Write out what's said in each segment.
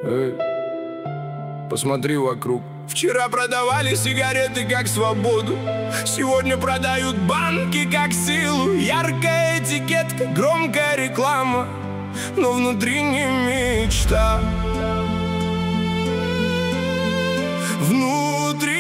Эй, посмотри вокруг. Вчера продавали сигареты как свободу, сегодня продают банки как силу. Яркая этикетка, громкая реклама, но внутри не мечта. Внутри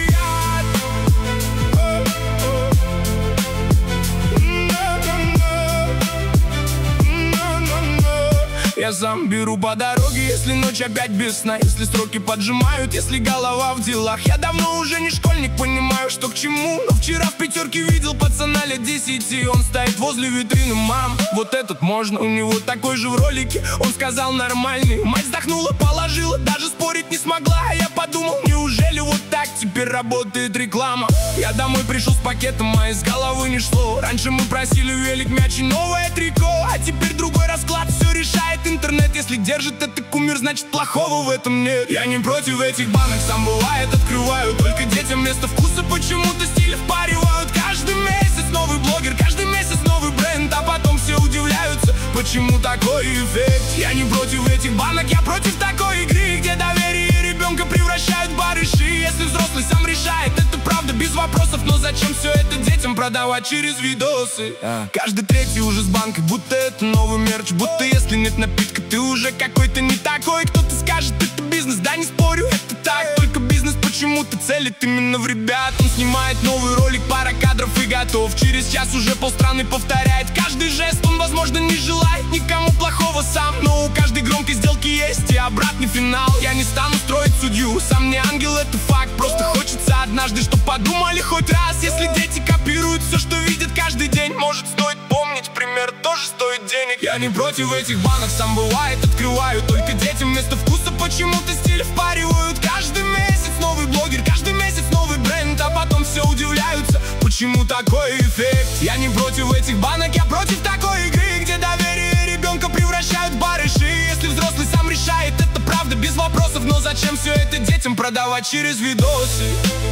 я сам беру по дороге, если ночь опять без сна, если строки поджимают, если голова в делах. Я давно уже не школьник, понимаю, что к чему, но вчера в пятерке видел пацана лет 10. Он стоит возле витрины: мам, вот этот можно, у него такой же в ролике. Он сказал: нормальный. Мать вздохнула, положила, даже спорить не смогла. А я подумал: неужели вот так теперь работает реклама? Я домой пришел с пакетом, а из головы не шло. Раньше мы просили велик, мяч и новое трико, а теперь другой расклад, все решает интернет. Если держит это кумир, значит плохого в этом нет. Я не против этих банок, сам бывает открываю. Только детям вместо вкуса почему-то стиль впаривают. Каждый месяц новый блогер, каждый месяц новый бренд, а потом все удивляются, почему такой эффект. Я не против этих банок, я против такой игры, где доверие ребенка превращают в барыши. Если взрослый сам решает, это правда без вопросов, но зачем все это детям продавать через видосы? Каждый третий уже с банкой, будто это новый мерч, будто если нет напитка, ты уже какой-то не такой. Кто-то скажет: это бизнес, да не спорю, это так. Только бизнес почему-то целит именно в ребят. Он снимает новый ролик, пара кадров и готов. Через час уже полстраны повторяет каждый жест. Он, возможно, не желает никому плохого сам, но у каждой громкой сделки есть и обратный финал. Я не стану строить судью, сам не ангел, это факт. Просто хочется однажды, чтоб подумали хоть раз. Если дети копируют все, что видят каждый день, может, стоит помнить, пример тоже стоит денег. Я не против этих банок, сам бывает открываю. Только детям вместо вкуса почему-то стиль впаривают. Каждый месяц новый блогер, каждый месяц новый бренд, а потом все удивляются, почему такой эффект. Я не против этих банок, я против такой игры, где доверие ребенка превращают в барыши. Если взрослый сам решает, это правда без вопросов, но зачем все это детям продавать через видосы?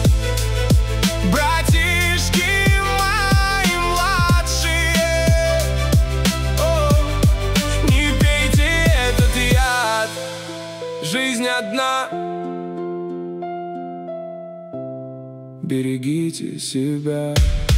Братишки мои младшие, не пейте этот яд, жизнь одна. Берегите себя.